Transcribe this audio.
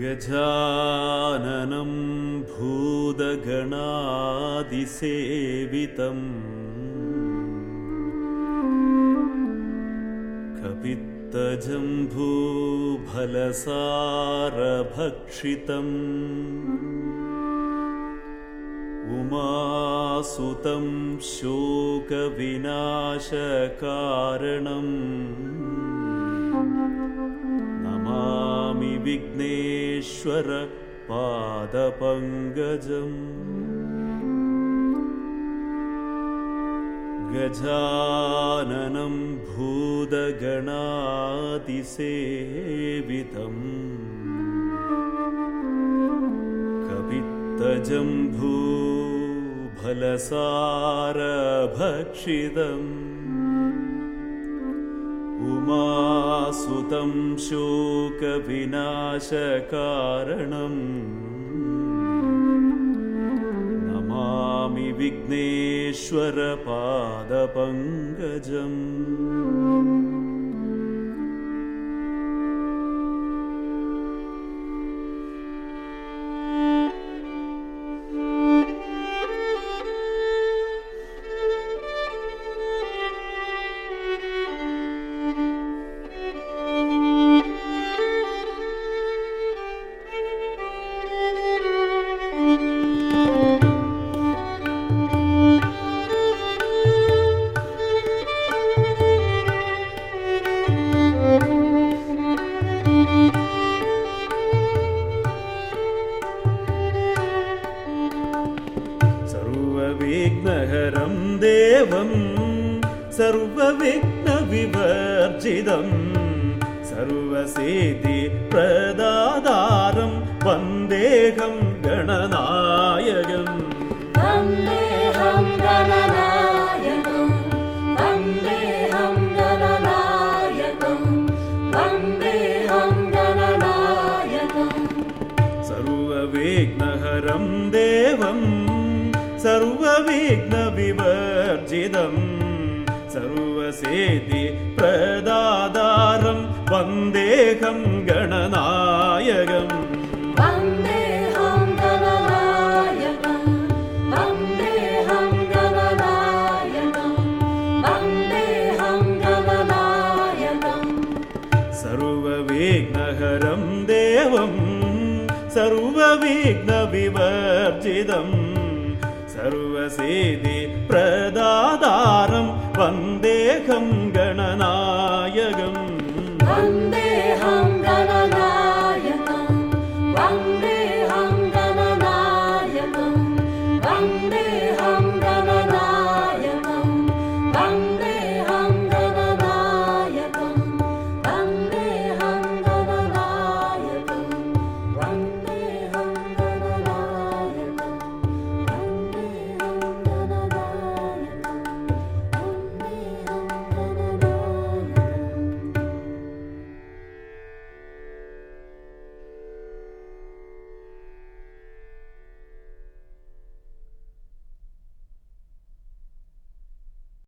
ഗജാനനം ഭൂതഗണാതിസേവിതം കപിത്തജംഭൂഫലസാരഭക്ഷിതം ഉമാസുതം ശോകവിനാശകാരണം Namami Vighneshwara പാദപങ്കജം. ഗജാനനം ഭൂതഗണാതിസേവിതം കപിത്തജംഭൂഫലസാരഭക്ഷിതം ഉമാസുതം ശോകവിനാശകാരണം Namami Vighneshwara പാദപങ്കജം. സർവവിഘ്നഹരം ദേവം സർവവിഘ്നവിവർജിതം സർവസിദ്ധി പ്രദാതാരം വന്ദേഹം ഗണനായകം. വന്ദേഹം ഗണനായകം വന്ദേഹം ഗണനായകം വന്ദേഹം ഗണനായകം. സർവവിഘ്നഹരം ദേവം സർവവിഘ്നവിവർജിതം സർവസിദ്ധി പ്രദാതാരം വന്ദേഹം ഗണനായകം. വന്ദേഹം ഗണനായകം വന്ദേഹം ഗണനായകം വന്ദേഹം ഗണനായകം. സർവവിഘ്നഹരം ദേവം സർവവിഘ്നവിവർജിതം സർവസിദ്ധി പ്രദാതാരം വന്ദേഹം ഗണനായകം.